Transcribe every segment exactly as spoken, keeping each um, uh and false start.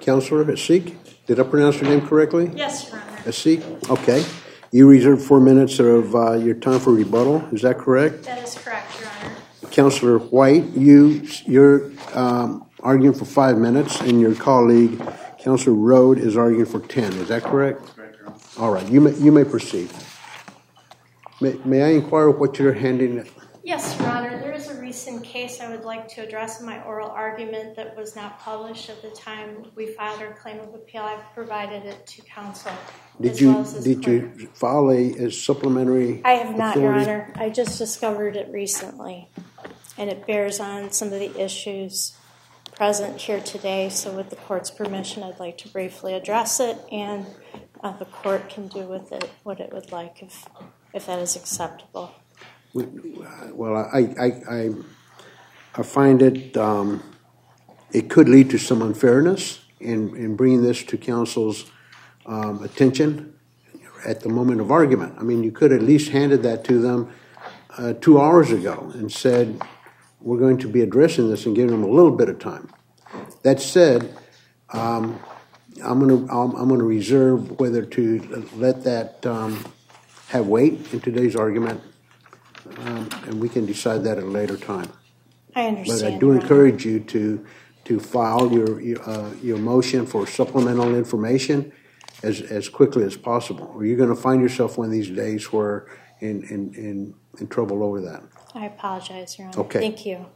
Counselor Asik, did I pronounce your name correctly? Yes, Your Honor. Asik, okay. You reserved four minutes of uh, your time for rebuttal. Is that correct? That is correct, Your Honor. Counselor White, you, you're um, arguing for five minutes, and your colleague, Counselor Rode, is arguing for ten. Is that correct? That's correct, Your Honor. All right. You may, you may proceed. May, may I inquire what you're handing? Yes, Your Honor. There is a recent case I would like to address in my oral argument that was not published at the time we filed our claim of appeal. I've provided it to counsel. Did as you well as this did you court. file a, a supplementary? I have not, Your authority? Honor. I just discovered it recently, and it bears on some of the issues present here today. So with the court's permission, I'd like to briefly address it, and uh, the court can do with it what it would like if, if that is acceptable. Well, I I, I, I find it um, it could lead to some unfairness in, in bringing this to counsel's um, attention at the moment of argument. I mean, you could at least handed that to them uh, two hours ago and said, we're going to be addressing this and giving them a little bit of time. That said, um, I'm going to I'm, I'm going to reserve whether to let that um, have weight in today's argument. Um, and we can decide that at a later time. I understand. But I do encourage you to to file your your, uh, your motion for supplemental information as as quickly as possible, or you're going to find yourself one of these days where in in in, in trouble over that. I apologize, Your Honor. Okay. Thank you.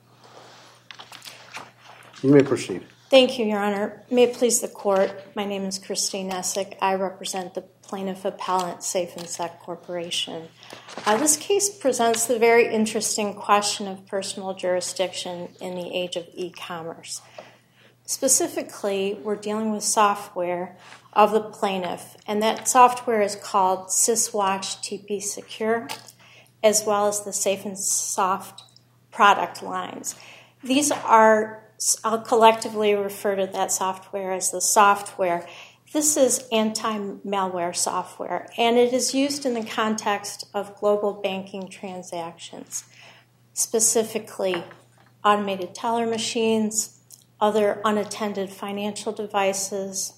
You may proceed. Thank you, Your Honor. May it please the court, my name is Christine Essick. I represent the plaintiff appellant Safe and Sec Corporation. Uh, this case presents the very interesting question of personal jurisdiction in the age of e-commerce. Specifically, we're dealing with software of the plaintiff, and that software is called SysWatch T P Secure, as well as the Safe and Soft product lines. These are I'll collectively refer to that software as the software. This is anti-malware software, and it is used in the context of global banking transactions, specifically automated teller machines, other unattended financial devices,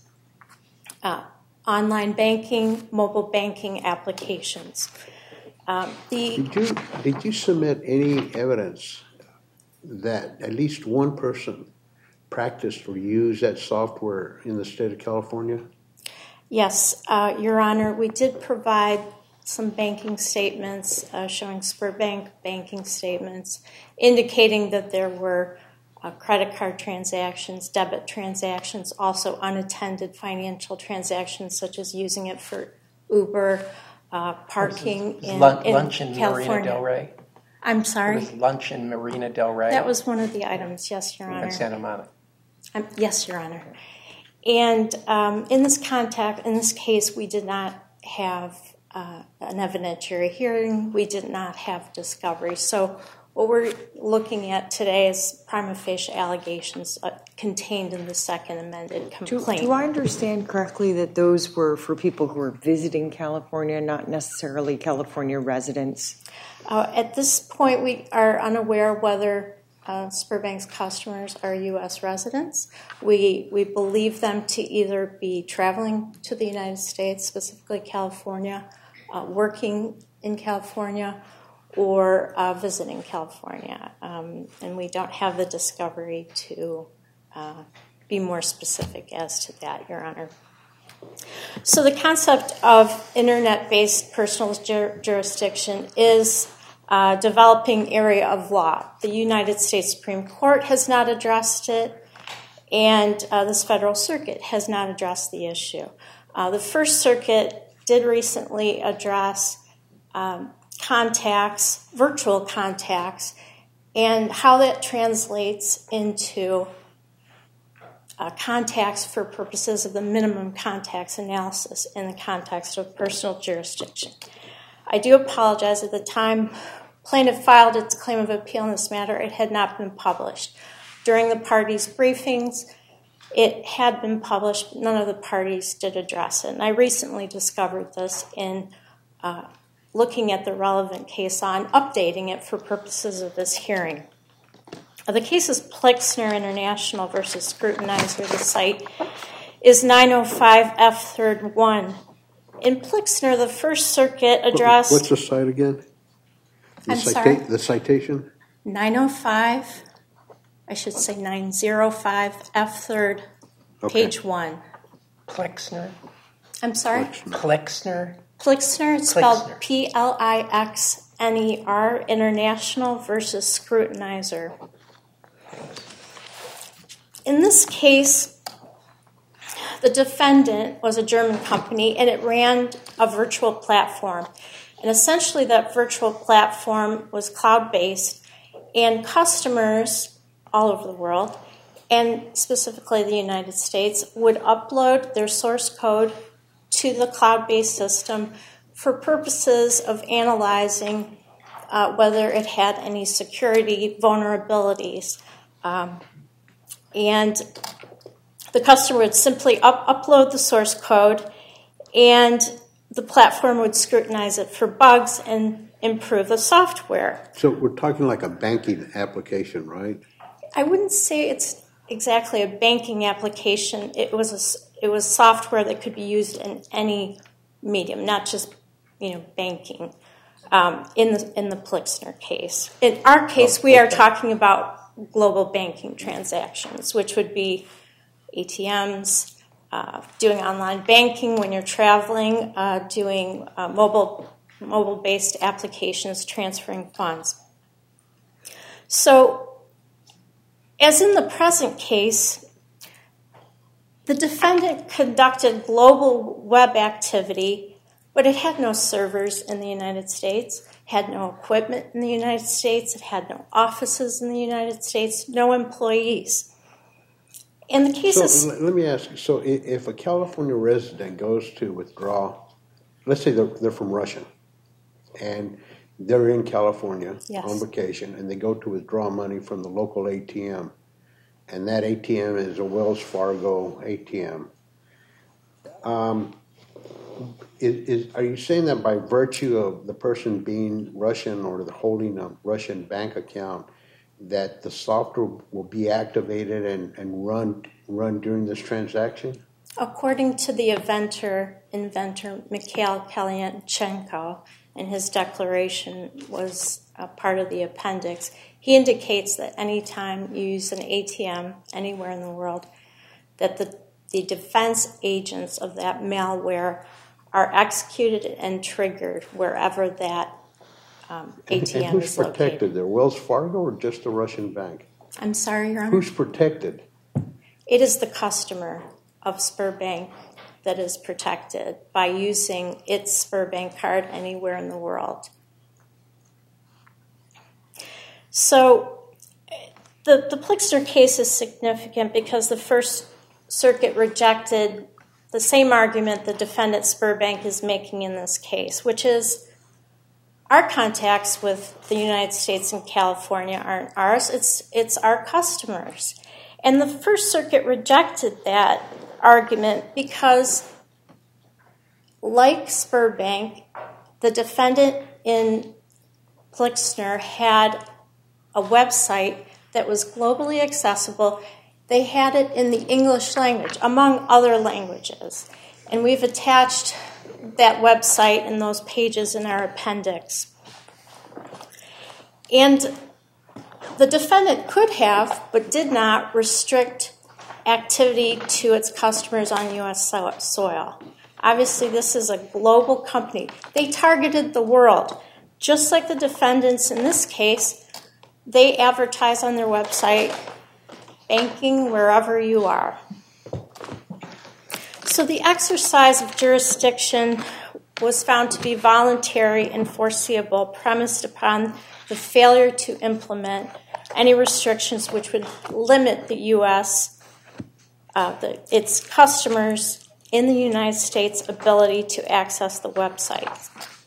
uh, online banking, mobile banking applications. Um, the, Did you did you submit any evidence that at least one person practiced or used that software in the state of California? Yes, uh, Your Honor, we did provide some banking statements uh, showing Sberbank banking statements indicating that there were uh, credit card transactions, debit transactions, also unattended financial transactions such as using it for Uber, uh, parking in, lunch, in lunch in California. Marina Del Rey. I'm sorry? Was lunch in Marina Del Rey. That was one of the items, yes, Your Honor. In Santa Monica. Um, yes, Your Honor. And um, in this contact, in this case, we did not have uh, an evidentiary hearing. We did not have discovery. So what we're looking at today is prima facie allegations uh, contained in the second amended complaint. Do, do I understand correctly that those were for people who were visiting California, not necessarily California residents? Uh, at this point, we are unaware whether uh, Sberbank's customers are U S residents. We we believe them to either be traveling to the United States, specifically California, uh, working in California, or uh, visiting California. Um, and we don't have the discovery to uh, be more specific as to that, Your Honor. So the concept of internet-based personal jur- jurisdiction is a developing area of law. The United States Supreme Court has not addressed it, and uh, this Federal Circuit has not addressed the issue. Uh, the First Circuit did recently address um, contacts, virtual contacts, and how that translates into Uh, contacts for purposes of the minimum contacts analysis in the context of personal jurisdiction. I do apologize. At the time plaintiff filed its claim of appeal in this matter, it had not been published. During the parties' briefings, it had been published, but none of the parties did address it. And I recently discovered this in uh, looking at the relevant case law and updating it for purposes of this hearing. The case is Plexner International versus Scrutinizer. The site is nine oh five F third one. In Plixner, the First Circuit addressed... What's the cite again? The I'm cita- sorry? The citation? nine oh five, I should say nine oh five F third, Okay. page one. Plexner. I'm sorry? Plexner. Plixner, it's spelled Plixner. P L I X N E R, International versus Scrutinizer. In this case, the defendant was a German company, and it ran a virtual platform. And essentially, that virtual platform was cloud-based, and customers all over the world, and specifically the United States, would upload their source code to the cloud-based system for purposes of analyzing uh, whether it had any security vulnerabilities. Um, and the customer would simply up- upload the source code, and the platform would scrutinize it for bugs and improve the software. So we're talking like a banking application, right? I wouldn't say it's exactly a banking application. It was a, it was software that could be used in any medium, not just you know banking. Um, in the in the Plixner case, in our case, Oh, we are okay. talking about global banking transactions, which would be A T Ms, uh, doing online banking when you're traveling, uh, doing uh, mobile mobile-based applications, transferring funds. So, as in the present case, the defendant conducted global web activity, but it had no servers in the United States, had no equipment in the United States, it had no offices in the United States, no employees. In the cases... So l- let me ask you, so i- if a California resident goes to withdraw, let's say they're, they're from Russia, and they're in California Yes. on vacation, and they go to withdraw money from the local A T M, and that A T M is a Wells Fargo A T M. Um, is, is, are you saying that by virtue of the person being Russian or holding a Russian bank account, that the software will be activated and, and run run during this transaction? According to the inventor, inventor Mikhail Kalyanchenko, and his declaration was a part of the appendix, he indicates that anytime you use an A T M anywhere in the world, that the, the defense agents of that malware are executed and triggered wherever that um, A T M and, and who's is protected located. there? Wells Fargo or just the Russian bank? I'm sorry, Your Honor? Who's protected? It is the customer of Sberbank that is protected by using its Sberbank card anywhere in the world. So the, the Plixner case is significant because the First Circuit rejected the same argument the defendant Sberbank is making in this case, which is our contacts with the United States and California aren't ours, it's, it's our customers. And the First Circuit rejected that argument because, like Sberbank, the defendant in Plixner had a website that was globally accessible. They had it in the English language, among other languages. And we've attached that website and those pages in our appendix. And the defendant could have, but did not, restrict activity to its customers on U S soil. Obviously, this is a global company. They targeted the world. Just like the defendants in this case, they advertise on their website, banking wherever you are. So the exercise of jurisdiction was found to be voluntary and foreseeable, premised upon the failure to implement any restrictions which would limit the U S, uh, the, its customers in the United States' ability to access the website.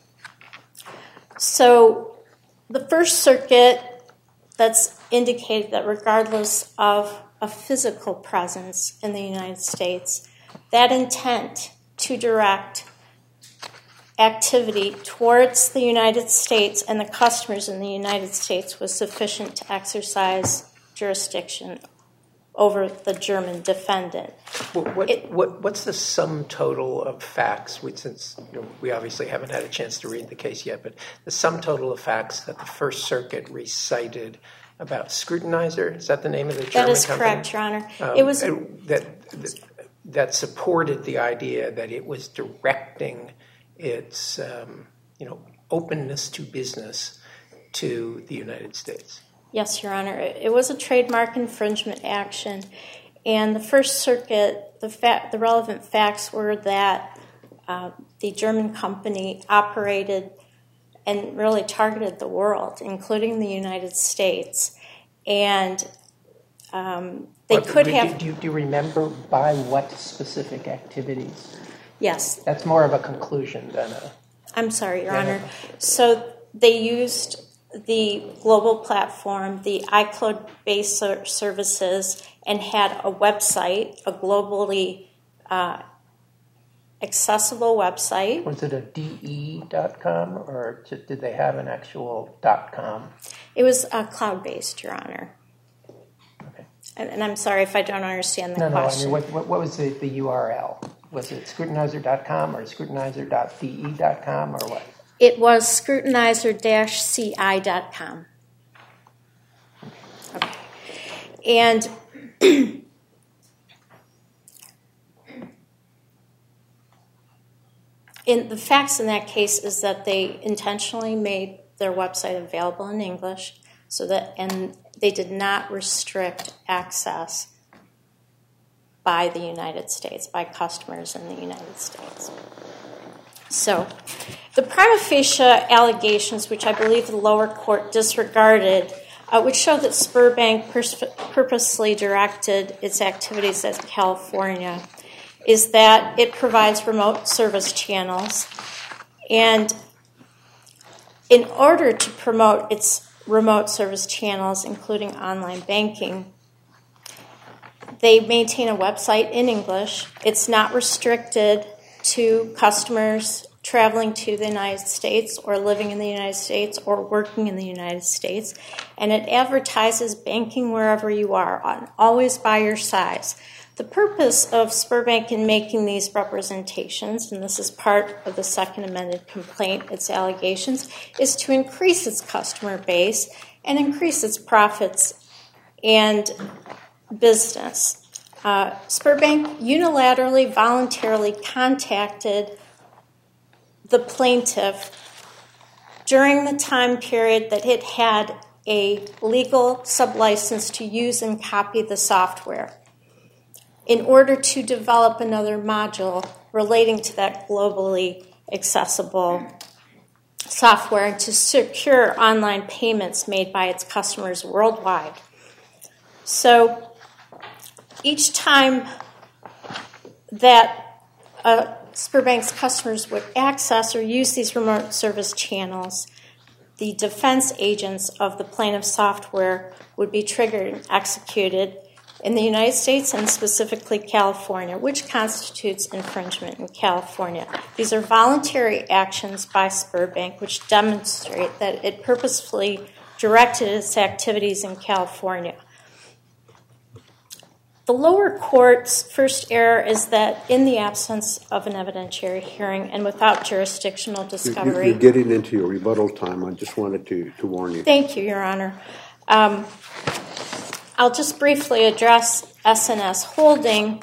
So the First Circuit, that's indicated that regardless of a physical presence in the United States, that intent to direct activity towards the United States and the customers in the United States was sufficient to exercise jurisdiction over the German defendant. What, what, It- what, what's the sum total of facts, which since you know, we obviously haven't had a chance to read the case yet, but the sum total of facts that the First Circuit recited about Scrutinizer, is that the name of the German That is company? correct, Your Honor. Um, It was that, that that supported the idea that it was directing its um, you know openness to business to the United States. Yes, Your Honor. It was a trademark infringement action, and the First Circuit, the fa- the relevant facts were that uh, the German company operated and really targeted the world, including the United States, and um, they What- could do, have. Do, do you remember by what specific activities? Yes, That's more of a conclusion than a. I'm sorry, Your Yeah. Honor. So they used the global platform, the iCloud-based ser- services, and had a website, a globally uh, accessible website. Was it a D E dot com or did they have an actual dot com? It was uh, cloud-based, Your Honor. Okay. And, and I'm sorry if I don't understand the No, no. I question. mean, what, what, what was the, the U R L? Was it scrutinizer dot com or scrutinizer dot D E dot com or what? It was scrutinizer dash C I dot com. Okay. And in the facts in that case is that they intentionally made their website available in English so that and they did not restrict access by the United States, by customers in the United States. So, the prima facie allegations, which I believe the lower court disregarded, uh, which show that Sberbank pers- purposely directed its activities at California, is that it provides remote service channels. And in order to promote its remote service channels, including online banking, they maintain a website in English. It's not restricted to customers traveling to the United States or living in the United States or working in the United States. And it advertises banking wherever you are, on, always by your size. The purpose of Sberbank in making these representations, and this is part of the second amended complaint, its allegations, is to increase its customer base and increase its profits and business. Uh, Sberbank unilaterally, voluntarily contacted the plaintiff during the time period that it had a legal sublicense to use and copy the software in order to develop another module relating to that globally accessible software and to secure online payments made by its customers worldwide. So each time that uh, Sberbank's customers would access or use these remote service channels, the defense agents of the plaintiff's software would be triggered and executed in the United States and specifically California, which constitutes infringement in California. These are voluntary actions by Sberbank which demonstrate that it purposefully directed its activities in California. The lower court's first error is that in the absence of an evidentiary hearing and without jurisdictional You're, discovery... you're getting into your rebuttal time. I just wanted to, to warn you. Thank you, Your Honor. Um, I'll just briefly address S N S Holding.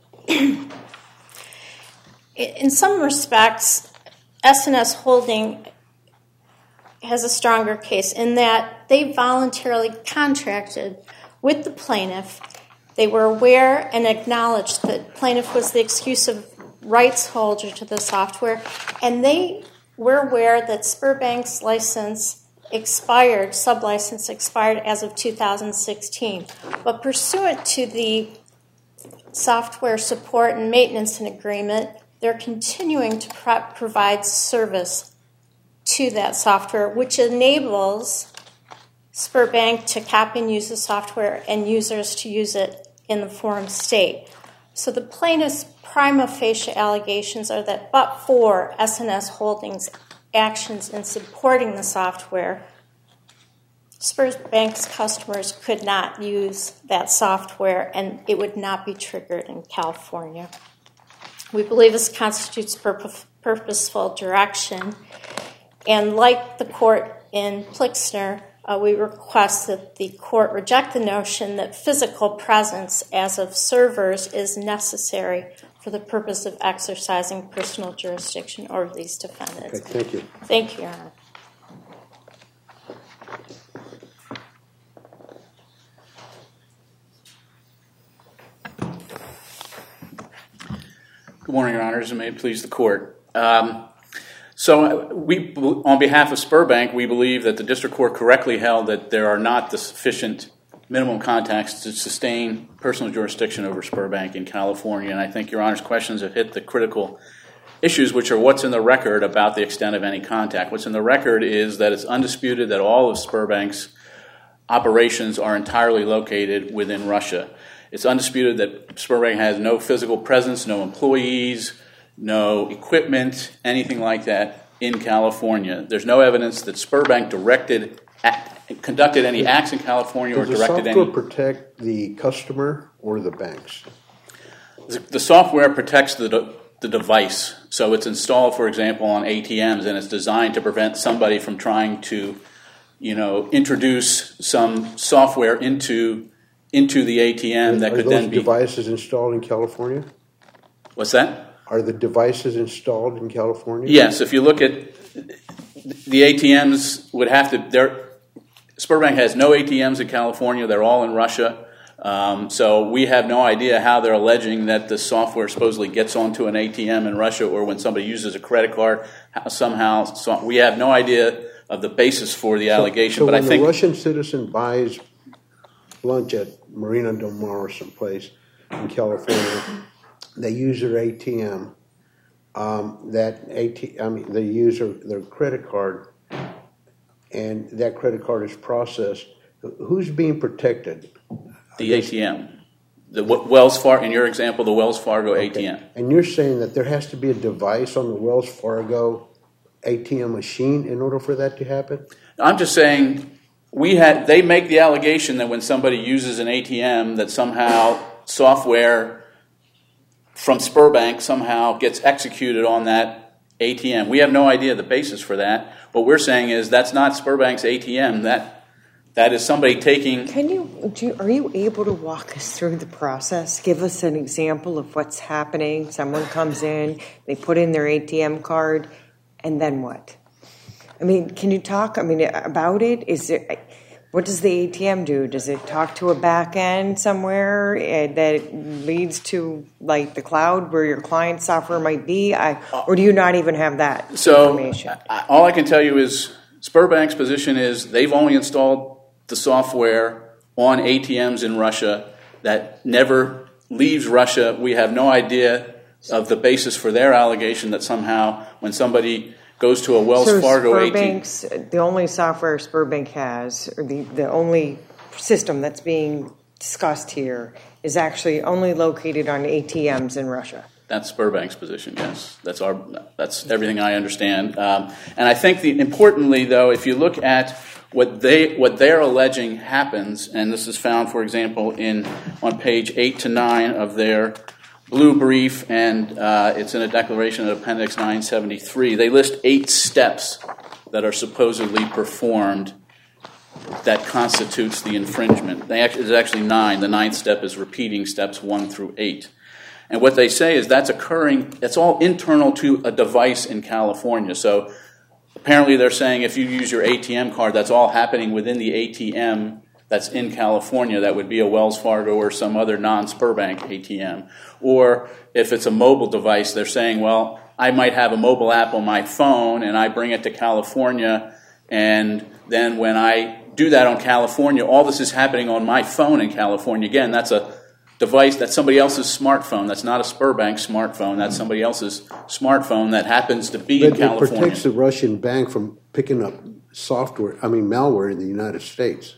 In some respects, S N S Holding has a stronger case in that they voluntarily contracted with the plaintiff. They were aware and acknowledged that the plaintiff was the exclusive rights holder to the software, and they were aware that Sberbank's license expired, sublicense expired as of two thousand sixteen. But pursuant to the software support and maintenance agreement, they're continuing to pro- provide service to that software, which enables Sberbank to copy and use the software and users to use it in the forum state. So the plaintiff's prima facie allegations are that but for S N S Holdings' actions in supporting the software, Sberbank's customers could not use that software, and it would not be triggered in California. We believe this constitutes purpose, purposeful direction, and like the court in Plixner, uh, we request that the court reject the notion that physical presence as of servers is necessary for the purpose of exercising personal jurisdiction over these defendants. Okay, thank you. Thank you, Your Honor. Good morning, Your Honors, and may it please the court. Um, so we, on behalf of Sberbank, we believe that the district court correctly held that there are not the sufficient minimum contacts to sustain personal jurisdiction over Sberbank in California, and I think Your Honor's questions have hit the critical issues, which are what's in the record about the extent of any contact. What's in the record is that it's undisputed that all of Sberbank's operations are entirely located within Russia. It's undisputed that Sberbank has no physical presence, no employees, no equipment, anything like that in California. There's no evidence that Sberbank directed, act, conducted any acts in California or directed any. Does the software protect the customer or the banks? The, the software protects the the device, so it's installed, for example, on A T Ms, and it's designed to prevent somebody from trying to, you know, introduce some software into. into the A T M that Are could those then be... devices installed in California? What's that? Are the devices installed in California? Yes, if you look at the A T Ms would have to... Sberbank has no A T Ms in California. They're all in Russia. Um, so we have no idea how they're alleging that the software supposedly gets onto an A T M in Russia, or when somebody uses a credit card, how somehow... So we have no idea of the basis for the allegation. So, so but when I think a Russian citizen buys lunch at Marina Del Mar or someplace in California, they use their A T M. Um, that A T, I mean, they use their, their credit card, and that credit card is processed. Who's being protected? the A T M, the Wells Fargo, in your example, the Wells Fargo Okay. A T M. And you're saying that there has to be a device on the Wells Fargo A T M machine in order for that to happen? I'm just saying. We had. They make the allegation that when somebody uses an A T M, that somehow software from Sberbank somehow gets executed on that A T M. We have no idea the basis for that. What we're saying is that's not Sberbank's A T M. That that is somebody taking. Can you, do you are you able to walk us through the process? Give us an example of what's happening. Someone comes in, they put in their A T M card, and then what? I mean, can you talk, I mean, about it? Is it, what does the A T M do? Does it talk to a back end somewhere that leads to, like, the cloud where your client software might be? I, or do you not even have that so, information? I, all I can tell you is Sberbank's position is they've only installed the software on A T Ms in Russia that never leaves Russia. We have no idea of the basis for their allegation that somehow when somebody goes to a Wells so Fargo A T M. The only software Sberbank has, or the, the only system that's being discussed here, is actually only located on A T Ms in Russia. That's Sberbank's position, yes. That's our. That's everything I understand. Um, and I think, the, importantly, though, if you look at what they what they're alleging happens, and this is found, for example, in on page eight to nine of their blue brief, and uh, it's in a declaration at Appendix nine seventy-three. They list eight steps that are supposedly performed that constitutes the infringement. They actually, there's actually nine. The ninth step is repeating steps one through eight. And what they say is that's occurring, it's all internal to a device in California. So apparently they're saying if you use your A T M card, that's all happening within the A T M that's in California. That would be a Wells Fargo or some other non-Sberbank A T M. Or if it's a mobile device, they're saying, well, I might have a mobile app on my phone and I bring it to California, and then when I do that on California, all this is happening on my phone in California. Again, that's a device, that's somebody else's smartphone. That's not a Sberbank smartphone. That's somebody else's smartphone that happens to be but in California. It protects the Russian bank from picking up software, I mean malware in the United States.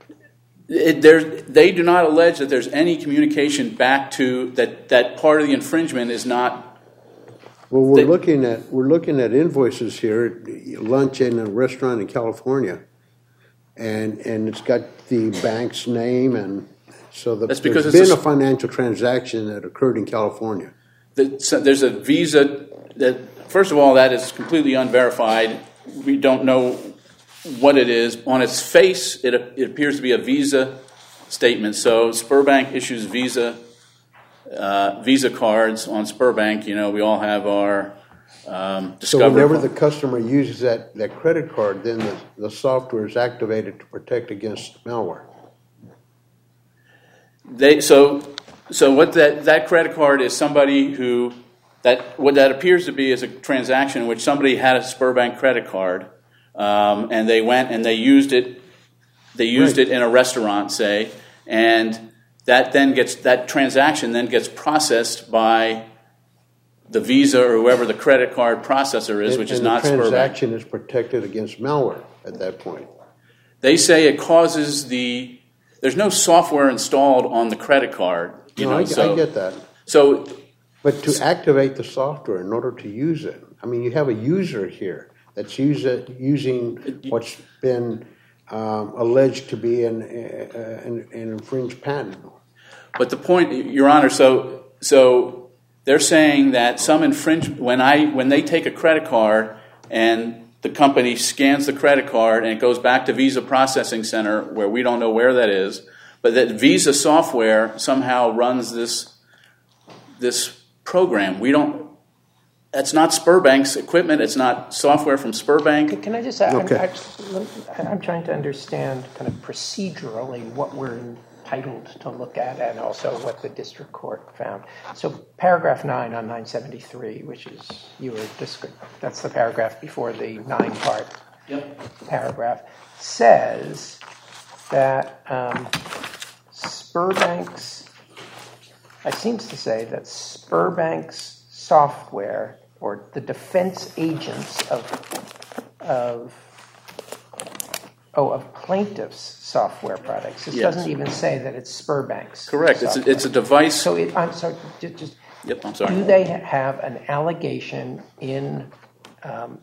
It, they do not allege that there's any communication back to that. That part of the infringement is not. Well, we're they, looking at we're looking at invoices here, lunch in a restaurant in California, and and it's got the bank's name, and so the, That's because there's it's been a- a financial transaction that occurred in California. The- so there's a Visa that, first of all, that is completely unverified. We don't know what it is. On its face, it, it appears to be a Visa statement. So Sberbank issues Visa uh, Visa cards on Sberbank. You know, we all have our um, So Discover. whenever the customer uses that, that credit card, then the, the software is activated to protect against malware. They so so what that, that credit card is somebody who that what that appears to be is a transaction in which somebody had a Sberbank credit card, um, and they went and they used it they used Right. it in a restaurant, say, and that then gets that transaction then gets processed by the Visa or whoever the credit card processor is, And- which is and not the Sberbank. transaction is protected against malware at that point. They say it causes the there's no software installed on the credit card. You No, know, I, so, I get that. So But to activate the software in order to use it, I mean, you have a user here that's use it, using what's been um, alleged to be an, uh, an, an infringed patent. But the point, Your Honor, so so they're saying that some infringe when I when they take a credit card and the company scans the credit card and it goes back to Visa Processing Center where we don't know where that is, but that Visa software somehow runs this this program. We don't. That's not Sberbank's equipment. It's not software from Sberbank. Can I just say, Okay. I'm, I'm, I'm trying to understand kind of procedurally what we're entitled to look at and also what the district court found. So paragraph nine on nine seventy-three, which is, you were descri- that's the paragraph before the nine-part Yep. paragraph, says that um, Sberbank's, it seems to say that Sberbank's software or the defense agents of of oh of plaintiffs' software products. This Yes. doesn't even say that it's Sberbank's. Correct. It's a, software. it's a device. So it, I'm sorry. Just, just Yep. I'm sorry. do they have an allegation in um,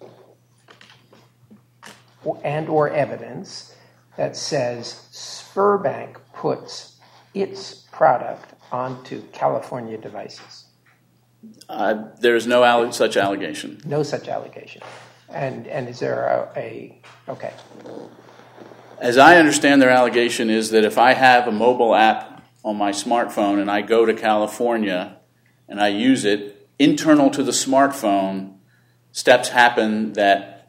or- and or evidence that says Sberbank puts its product onto California devices? Uh, there is no alle- such allegation. No such allegation. And and is there a, a okay? As I understand their allegation is that if I have a mobile app on my smartphone and I go to California and I use it, internal to the smartphone, steps happen that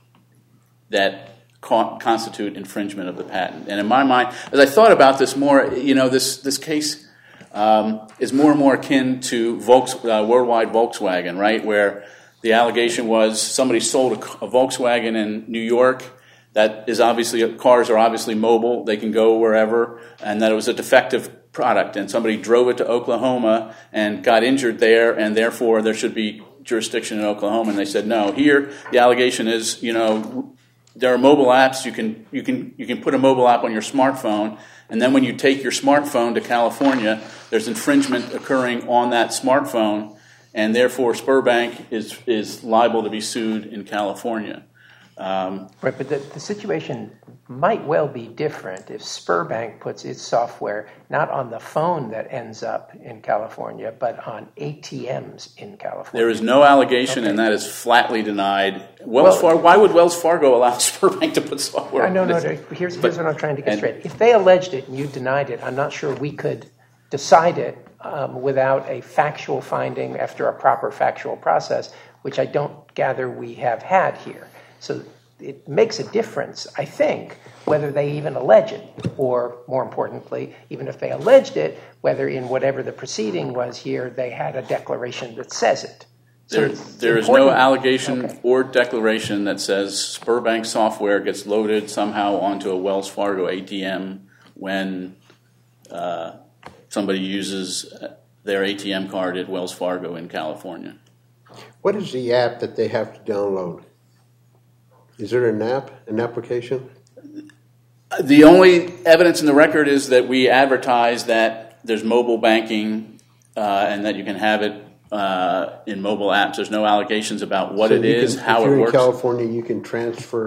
that co- constitute infringement of the patent. And in my mind, as I thought about this more, you know, this this case um, is more and more akin to Volks, uh, Worldwide Volkswagen, right, where the allegation was somebody sold a, a Volkswagen in New York. That is obviously, cars are obviously mobile. They can go wherever, and that it was a defective product. And somebody drove it to Oklahoma and got injured there, and therefore there should be jurisdiction in Oklahoma. And they said, no. Here, the allegation is, you know, there are mobile apps. You can you can you can put a mobile app on your smartphone, and then when you take your smartphone to California, there's infringement occurring on that smartphone, and therefore Sberbank is is liable to be sued in California. Um, Right, but the, the situation might well be different if Sberbank puts its software not on the phone that ends up in California, but on A T Ms in California. There is no allegation, Okay. and that is flatly denied. Wells Well- Fargo. Why would Wells Fargo allow Sberbank to put software? I know, on no, its- no. Here's, but- here's what I'm trying to get and- straight. If they alleged it and you denied it, I'm not sure we could decide it um, without a factual finding after a proper factual process, which I don't gather we have had here. So it makes a difference, I think, whether they even allege it, or more importantly, even if they alleged it, whether in whatever the proceeding was here, they had a declaration that says it. So There, it's there is no important. allegation Okay. or declaration that says Sberbank software gets loaded somehow onto a Wells Fargo A T M when uh, somebody uses their A T M card at Wells Fargo in California. What is the app that they have to download? Is there an app, an application? The only evidence in the record is that we advertise that there's mobile banking uh, and that you can have it uh, in mobile apps. There's no allegations about what So it you is, can- how if it you're works. in California, you can transfer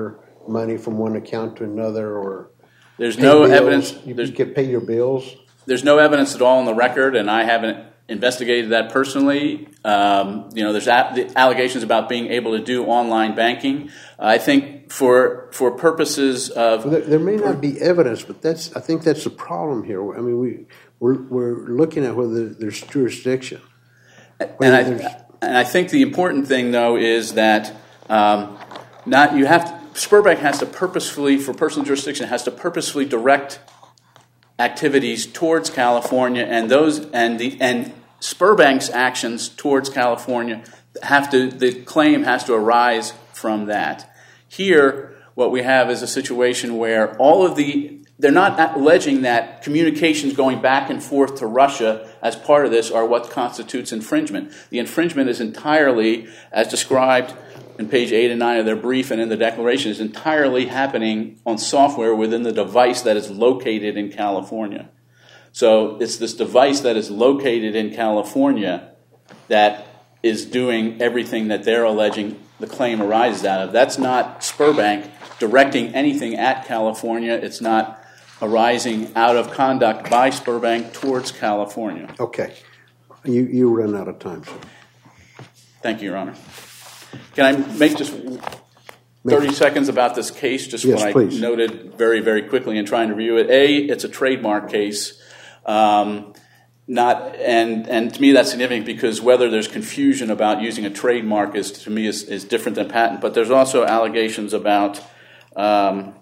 money from one account to another, or There's pay no bills? evidence. You, There's, you can pay your bills. there's no evidence at all on the record, and I haven't investigated that personally. Um, you know, there's a, the allegations about being able to do online banking. I think for for purposes of Well, there, there may not be evidence, but that's I think that's the problem here. I mean, we we're, we're looking at whether there's jurisdiction. and I and I think the important thing though is that um, not you have to, Sberbank has to purposefully, for personal jurisdiction, has to purposefully direct activities towards California, and those and the and Sberbank's actions towards California have to the claim has to arise from that. Here, what we have is a situation where all of the they're not alleging that communications going back and forth to Russia as part of this are what constitutes infringement. The infringement is entirely, as described in page eight and nine of their brief and in the declaration, is entirely happening on software within the device that is located in California. So it's this device that is located in California that is doing everything that they're alleging the claim arises out of. That's not Sberbank directing anything at California. It's not arising out of conduct by Sberbank towards California. Okay, you you run out of time, sir. Thank you, Your Honor. Can I make just thirty seconds about this case, just Yes, what I please. noted very, very quickly in trying to review it? A, it's a trademark case. Um, not and and to me that's significant because whether there's confusion about using a trademark is to me is, is different than patent. But there's also allegations about um,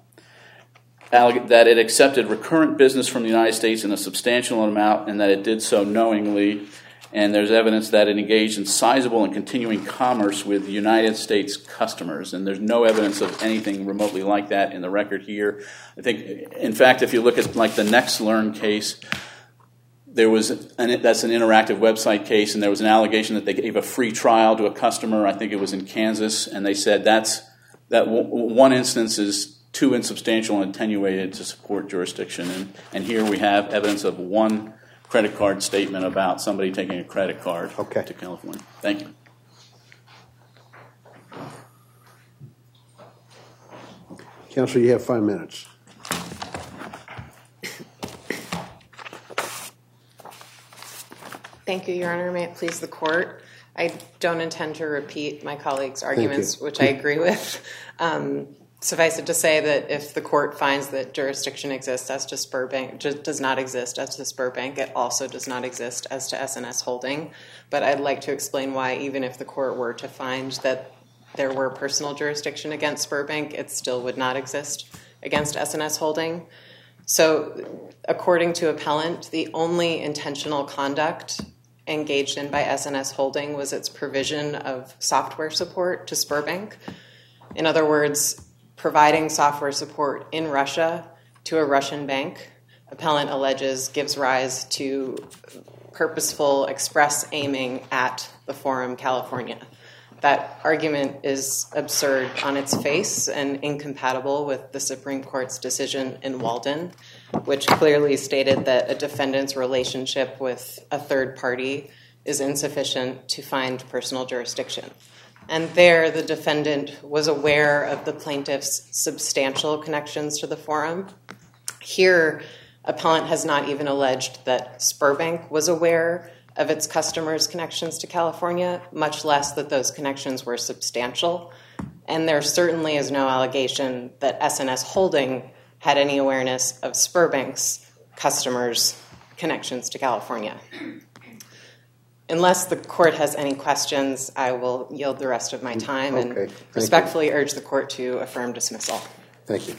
alleg- that it accepted recurrent business from the United States in a substantial amount, and that it did so knowingly. And there's evidence that it engaged in sizable and continuing commerce with United States customers. And there's no evidence of anything remotely like that in the record here. I think, in fact, if you look at like the NextLearn case, there was an, that's an interactive website case, and there was an allegation that they gave a free trial to a customer. I think it was in Kansas, and they said that's that w- one instance is too insubstantial and attenuated to support jurisdiction. And, and here we have evidence of one credit card statement about somebody taking a credit card Okay. to California. Thank you. Counselor, you have five minutes. Thank you, Your Honor. May it please the court. I don't intend to repeat my colleagues' arguments, which I agree with. Um, suffice it to say that if the court finds that jurisdiction exists as to Sberbank, just does not exist as to Sberbank, it also does not exist as to S N S Holding. But I'd like to explain why, even if the court were to find that there were personal jurisdiction against Sberbank, it still would not exist against S N S Holding. So, according to appellant, the only intentional conduct engaged in by S N S Holding was its provision of software support to Sberbank. In other words, providing software support in Russia to a Russian bank, appellant alleges gives rise to purposeful express aiming at the Forum California. That argument is absurd on its face and incompatible with the Supreme Court's decision in Walden, which clearly stated that a defendant's relationship with a third party is insufficient to find personal jurisdiction. And there, the defendant was aware of the plaintiff's substantial connections to the Forum. Here, appellant has not even alleged that Sberbank was aware of its customers' connections to California, much less that those connections were substantial. And there certainly is no allegation that S N S Holding had any awareness of Sberbank's customers' connections to California. Unless the court has any questions, I will yield the rest of my time Okay, and thank respectfully you. urge the court to affirm dismissal. Thank you.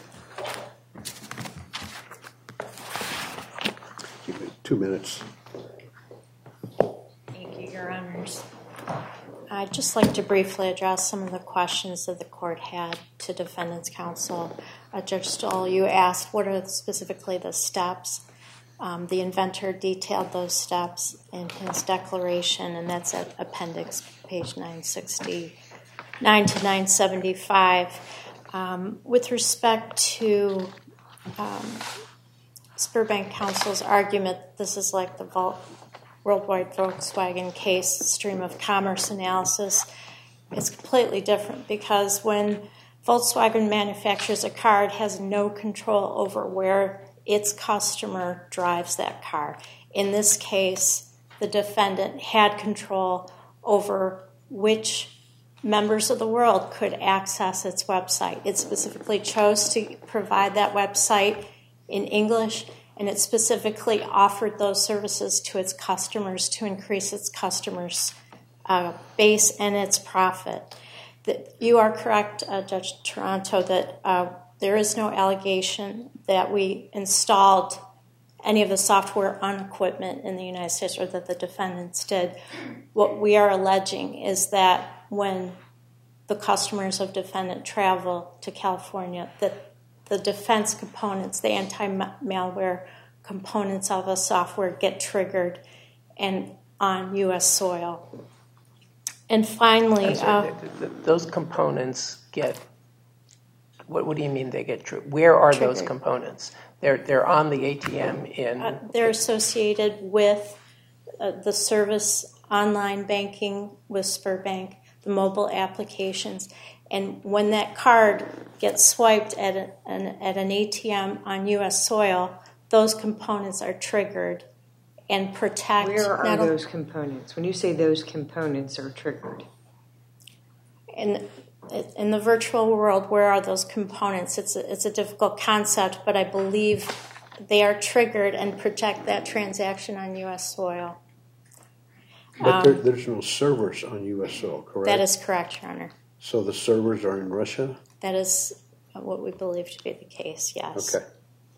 Keep it two minutes. Thank you, Your Honors. I'd just like to briefly address some of the questions that the court had to defendant's counsel. Uh, Judge Stoll, you asked what are specifically the steps. Um, the inventor detailed those steps in his declaration, and that's at appendix page nine sixty-nine to nine seventy-five. Um, with respect to um, Sberbank counsel's argument, this is like the Vol- Worldwide Volkswagen case, stream of commerce analysis. It's completely different because when Volkswagen manufactures a car, it has no control over where its customer drives that car. In this case, the defendant had control over which members of the world could access its website. It specifically chose to provide that website in English, and it specifically offered those services to its customers to increase its customers' uh, base and its profit. That you are correct, uh, Judge Toronto, that uh, there is no allegation that we installed any of the software on equipment in the United States or that the defendants did. What we are alleging is that when the customers of defendant travel to California, that the defense components, the anti-malware components of the software get triggered and on U S soil. And finally, sorry, uh, the, the, those components get. What, what do you mean they get triggered? Where are Triggered. those components? They're they're on the A T M in. uh, they're associated with uh, the service online banking with Sberbank, the mobile applications, and when that card gets swiped at a, an at an A T M on U S soil, those components are triggered and protect. Where are not those components? When you say those components are triggered, in in the virtual world, where are those components? It's a, it's a difficult concept, but I believe they are triggered and protect that transaction on U S soil. But Um, there, there's no servers on U S soil, correct? That is correct, Your Honor. So the servers are in Russia? That is what we believe to be the case, yes. Okay.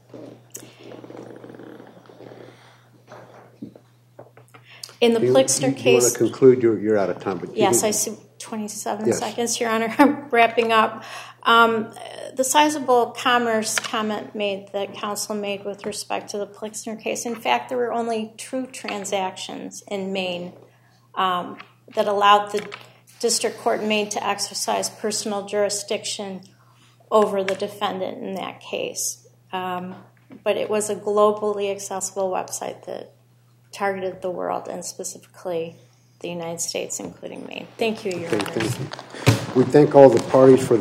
In the Do you, Plixner you, you want case, to conclude? You're, you're out of time. But you yes, can- I see twenty-seven Yes. seconds, Your Honor. I'm wrapping up. Um, the sizable commerce comment made that counsel made with respect to the Plixner case, in fact, there were only two transactions in Maine um, that allowed the district court in Maine to exercise personal jurisdiction over the defendant in that case. Um, but it was a globally accessible website that targeted the world and specifically the United States, including Maine. Thank you, Your Okay, Honor. thank you. We thank all the parties for